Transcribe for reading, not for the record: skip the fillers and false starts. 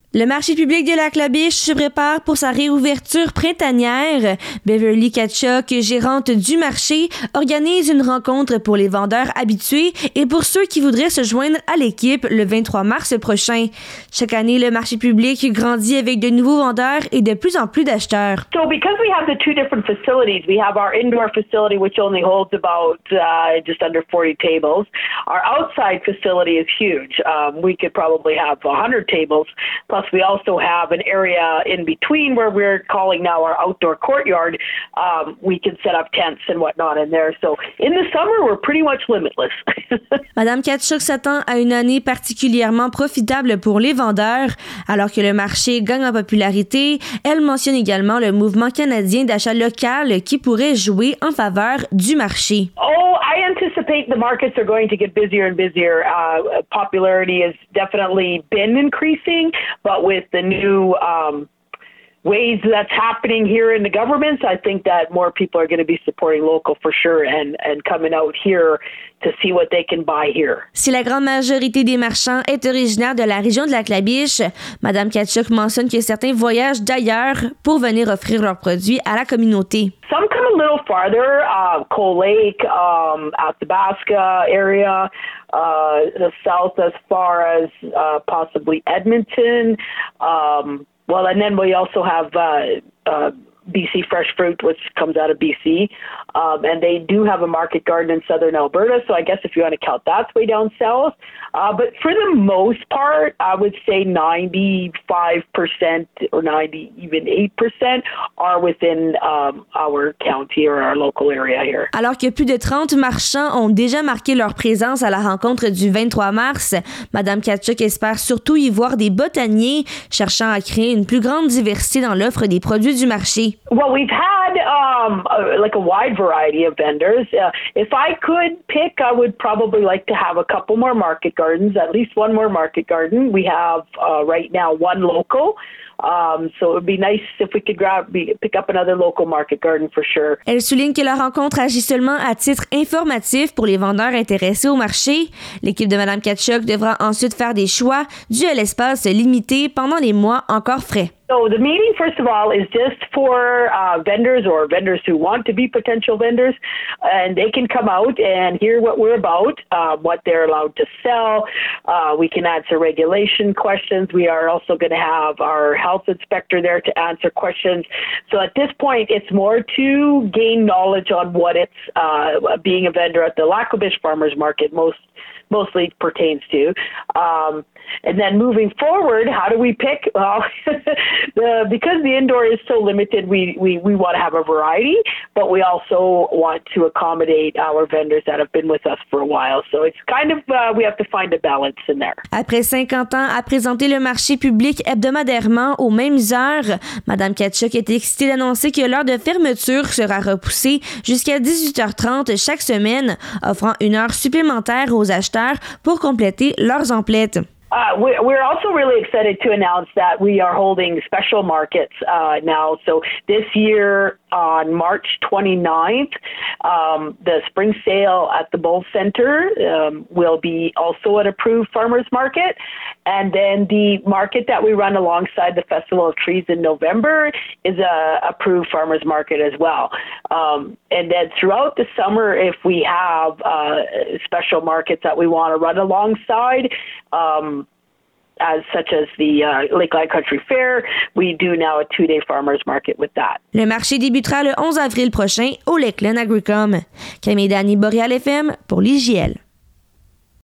Le marché public de Lac-La-Biche se prépare pour sa réouverture printanière. Beverly Katchuk, gérante du marché, organise une rencontre pour les vendeurs habitués et pour ceux qui voudraient se joindre à l'équipe le 23 mars prochain. Chaque année, le marché public grandit avec de nouveaux vendeurs et de plus en plus d'acheteurs. So because we have the two different facilities, we have our indoor facility which only holds about just under 40 tables. Our outside facility is huge. We could probably have 100 tables. Plus, we also have an area in between where we're calling now our outdoor courtyard. We can set up tents and whatnot in there. So in the summer, we're pretty much limitless. Madame Katchuk s'attend à une année particulièrement profitable pour les vendeurs. Alors que le marché gagne en popularité, elle mentionne également le mouvement canadien d'achat local qui pourrait jouer en faveur du marché. Oh, I anticipate the markets are going to get busier and busier. Popularity has definitely been increasing, but with the new ways that's happening here in the governments, I think that more people are going to be supporting local for sure and coming out here to see what they can buy here. Si la grande majorité des marchands est originaire de la région de Lac-La-Biche, Mme Katchuk mentionne que certains voyagent d'ailleurs pour venir offrir leurs produits à la communauté. Some come a little farther, Coal Lake, Athabasca area, the south as far as possibly Edmonton. Well, and then we also have BC Fresh Fruit, which comes out of BC. And they do have a market garden in southern Alberta, so I guess if you want to count, that's way down south. But for the most part, I would say 95% or 8% are within our county or our local area here. Alors que plus de 30 marchands ont déjà marqué leur présence à la rencontre du 23 mars, Mme Katchuk espère surtout y voir des botaniers cherchant à créer une plus grande diversité dans l'offre des produits du marché. Well, we've had like a wide variety of vendors. If I could pick, I would probably like to have a couple more market gardens, at least one more market garden. We have right now one local. So it would be nice if we could pick up another local market garden for sure. Elle souligne que la rencontre agit seulement à titre informatif pour les vendeurs intéressés au marché. L'équipe de Mme Katchuk devra ensuite faire des choix dus à l'espace limité pendant les mois encore frais. So the meeting, first of all, is just for vendors or vendors who want to be potential vendors, and they can come out and hear what we're about, what they're allowed to sell. We can answer regulation questions. We are also going to have our health inspector there to answer questions. So at this point, it's more to gain knowledge on what it's being a vendor at the Lac-La-Biche Farmers Market mostly pertains to. And then moving forward, how do we pick? Well, because the indoor is so limited, we want to have a variety, but we also want to accommodate our vendors that have been with us for a while. So it's kind of, we have to find a balance in there. Après 50 ans à présenter le marché public hebdomadairement aux mêmes heures, Mme Katchuk est excitée d'annoncer que l'heure de fermeture sera repoussée jusqu'à 18h30 chaque semaine, offrant une heure supplémentaire aux acheteurs pour compléter leurs emplettes. We're also really excited to announce that we are holding special markets now. So this year on March 29th, the spring sale at the Bull Center will be also an approved farmers market. And then the market that we run alongside the Festival of Trees in November is a approved farmers market as well. And then throughout the summer, if we have special markets that we want to run alongside, such as the Lakeland Country Fair, we do now a 2-day farmers market with that. Le marché débutera le 11 avril prochain au Lakeland Agricom. Camille Dany, Boréal FM pour l'IJL.